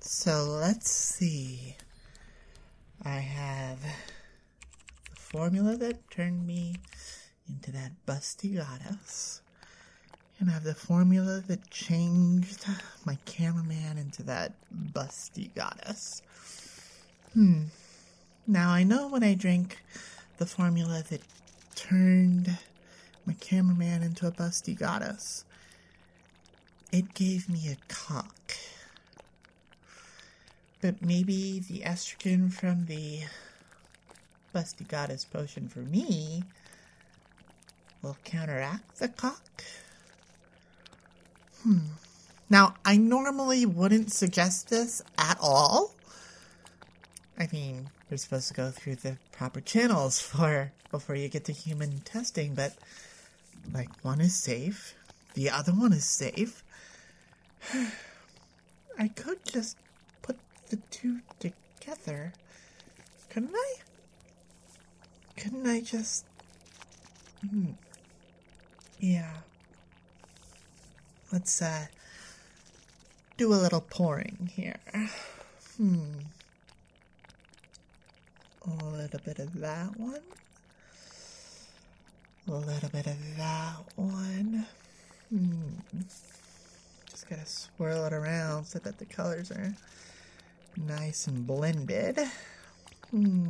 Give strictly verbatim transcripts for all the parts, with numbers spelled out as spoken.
So let's see. I have the formula that turned me into that busty goddess. And I have the formula that changed my cameraman into that busty goddess. Hmm. Now I know when I drink the formula that turned my cameraman into a busty goddess, it gave me a cock. But maybe the estrogen from the busty goddess potion for me will counteract the cock. Hmm. Now, I normally wouldn't suggest this at all. I mean, you're supposed to go through the proper channels for before you get to human testing, but like one is safe, the other one is safe. I could just put the two together, couldn't I? Couldn't I just... Hmm. Yeah. Let's, uh, do a little pouring here. Hmm. A little bit of that one. A little bit of that one. Hmm. Just gotta swirl it around so that the colors are nice and blended. Hmm.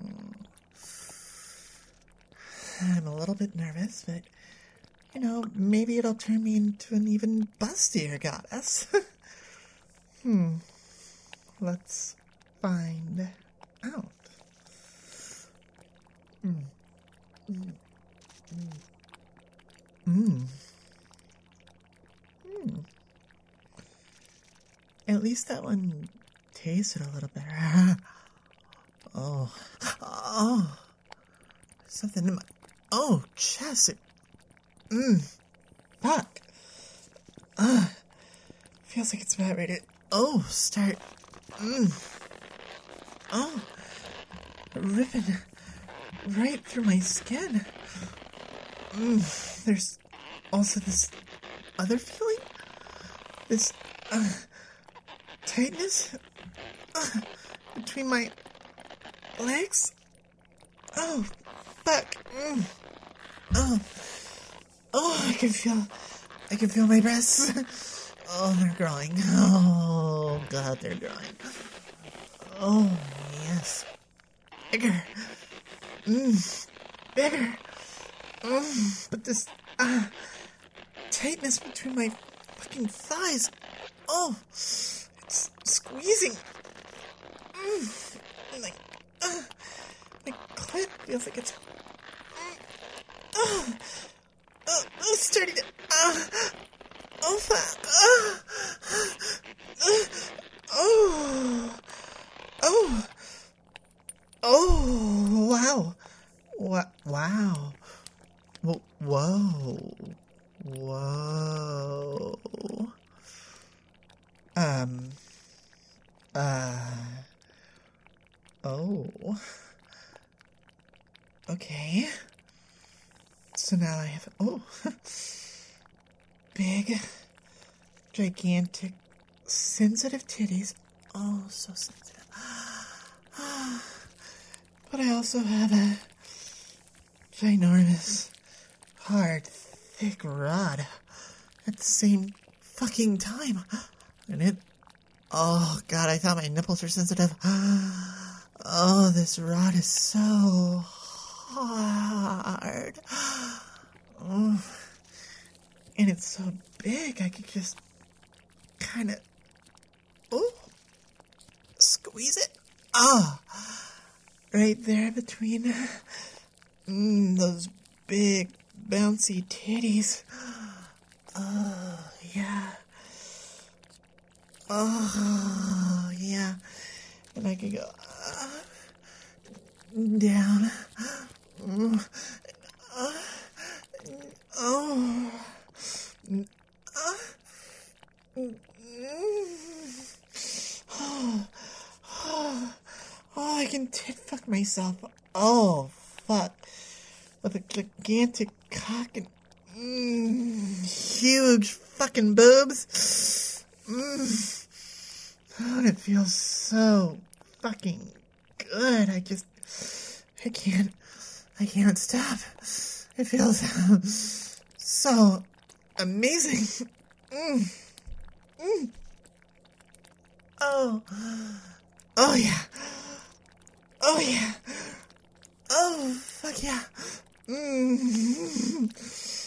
I'm a little bit nervous, but, you know, maybe it'll turn me into an even bustier goddess. hmm. Let's find out. Mm. Mm. Mm. Mm. At least that one tasted a little better. oh. Oh. Something in my... Oh, chest. It... Mmm. Fuck. Ugh. Feels like it's about ready to... Oh, start... Mmm. Oh. Ripping right through my skin. Mm, there's also this other feeling. This uh, tightness uh, between my legs. Oh, fuck. Mm. Oh, oh, I can feel, I can feel my breasts. Oh, they're growing. Oh, God, they're growing. Oh, yes. Bigger. Mm, bigger. Mm, but this uh, tightness between my fucking thighs. Oh, it's squeezing. Mm, like, uh, my clit feels like it's. Uh, uh, it's starting to. Uh, oh, fuck. Uh, uh, oh. Oh. Oh, wow. What? Wow. Whoa. Whoa. Um. Uh. Oh. Okay. So now I have... Oh. Big, gigantic, sensitive titties. Oh, so sensitive. But I also have a ginormous, hard, thick rod at the same fucking time. And it... Oh, God, I thought my nipples were sensitive. Oh, this rod is so hard. Oh, and it's so big, I could just kind of... Oh, squeeze it. Oh, right there between mm, those big, bouncy titties. Oh, yeah. Oh, yeah. And I could go uh, down. Uh, uh, oh. Uh, oh. Oh. Oh, I can tit fuck myself. Oh, fuck. With a gigantic cock and mm, huge fucking boobs. Mm. Oh, it feels so fucking good. I just, I can't, I can't stop. It feels so amazing. Mm. Mm. Oh, oh yeah. Oh yeah. Oh, fuck yeah. Mm.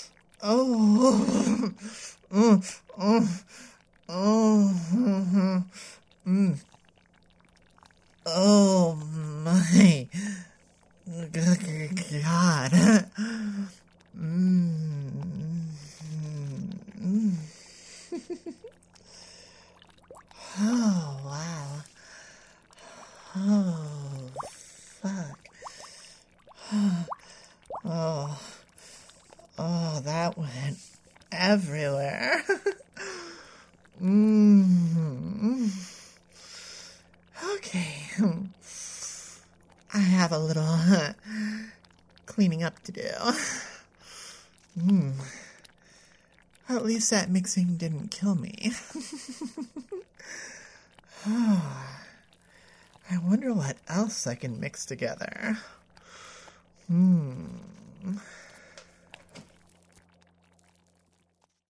Oh. Oh. Oh. Oh. Mm. Oh my God. Mm. Mm. Oh, wow. Oh, fuck. Oh, oh, that went everywhere. mm. Okay. I have a little uh, cleaning up to do. Mm. At least that mixing didn't kill me. Oh, I wonder what else I can mix together. Hmm.